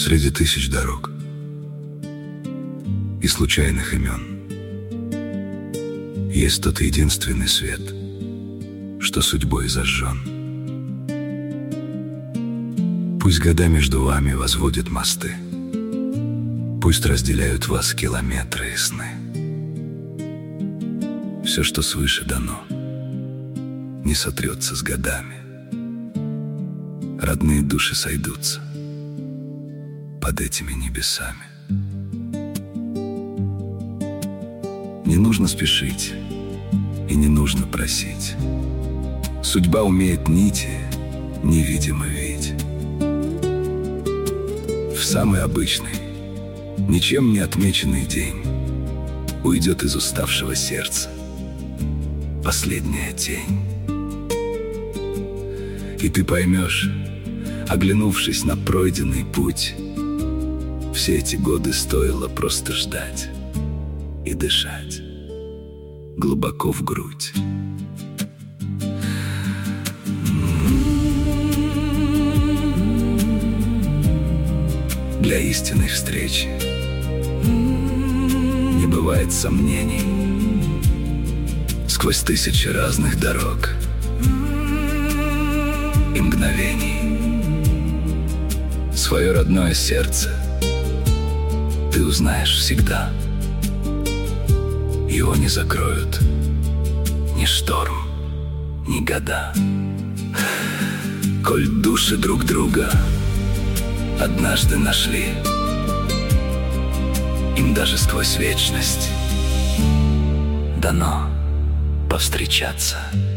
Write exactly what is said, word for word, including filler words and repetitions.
Среди тысяч дорог и случайных имен есть тот единственный свет, что судьбой зажжен. Пусть года между вами возводят мосты, пусть разделяют вас километры и сны. Все, что свыше дано, не сотрется с годами. Родные души сойдутся под этими небесами. Не нужно спешить и не нужно просить. Судьба умеет нити невидимо видеть. В самый обычный, ничем не отмеченный день уйдет из уставшего сердца последняя тень. И ты поймешь, оглянувшись на пройденный путь, все эти годы стоило просто ждать и дышать глубоко в грудь. Для истинной встречи не бывает сомнений. Сквозь тысячи разных дорог и мгновений свое родное сердце ты узнаешь всегда. Его не закроют ни шторм, ни года. Коль души друг друга однажды нашли, им даже сквозь вечность дано повстречаться.